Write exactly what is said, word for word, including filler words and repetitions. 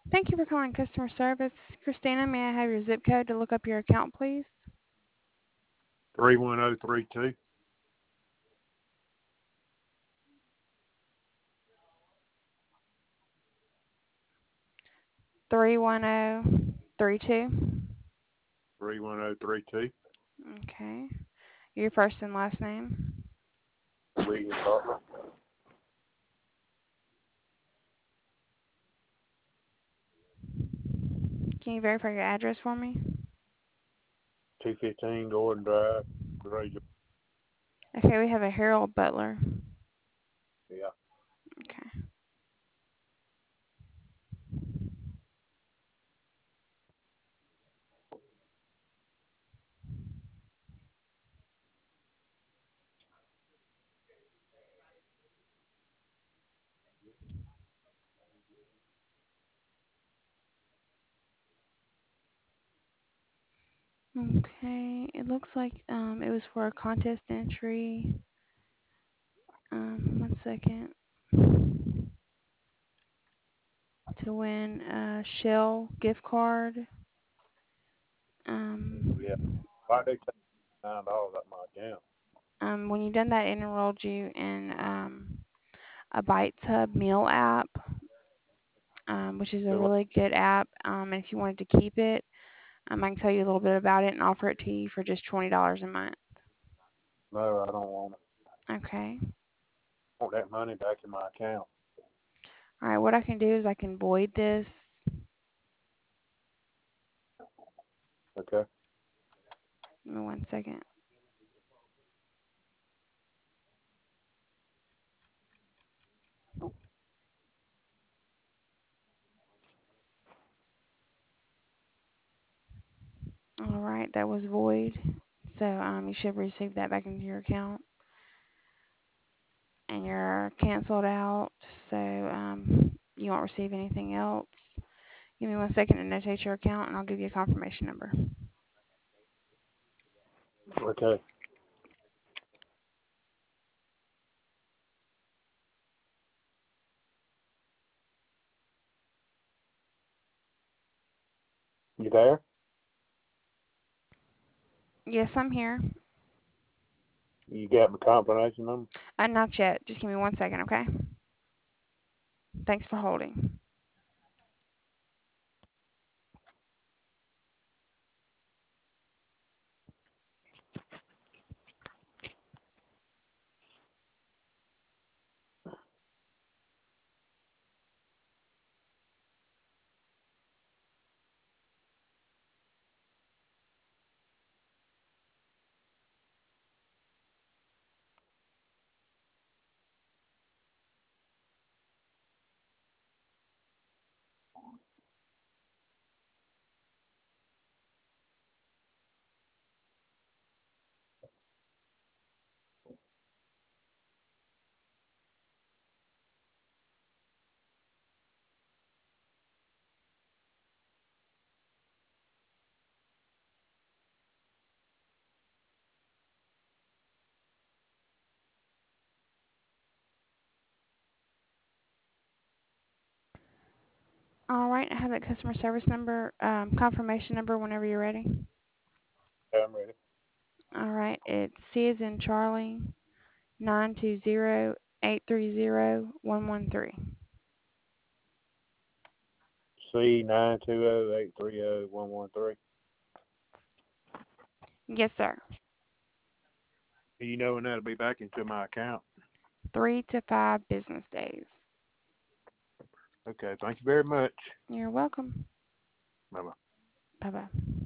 Thank you for calling customer service. Christina, may I have your zip code to look up your account, please? three one zero three two. three one zero three two. three one zero three two. Okay. Your first and last name. William Butler. Can you verify your address for me? two fifteen Gordon Drive. Granger. Okay, we have a Harold Butler. Yeah. Okay. Okay, it looks like um it was for a contest entry. Um, one second. To win a Shell gift card. Yeah. Um, Why they take nine dollars out my account? um, when you done that, it enrolled you in um, a Bites Hub meal app, um, which is a Do really good app. Um, and if you wanted to keep it, um, I can tell you a little bit about it and offer it to you for just twenty dollars a month. No, I don't want it. Okay. I want that money back in my account. All right. What I can do is I can void this. Okay. Give me one second. All right. That was void. So um, you should receive that back into your account. And you're canceled out. So um, you won't receive anything else. Give me one second to notate your account, and I'll give you a confirmation number. Okay. You there? Yes, I'm here. You got my confirmation number? Uh, not yet. Just give me one second, okay? Thanks for holding. All right, I have that customer service number, um, confirmation number whenever you're ready. Yeah, I'm ready. All right, it's C as in Charlie, nine two zero eight three zero one one three. C nine two zero eight three zero one one three. Yes, sir. Do you know when that'll be back into my account? Three to five business days. Okay. Thank you very much. You're welcome. Bye bye. Bye bye.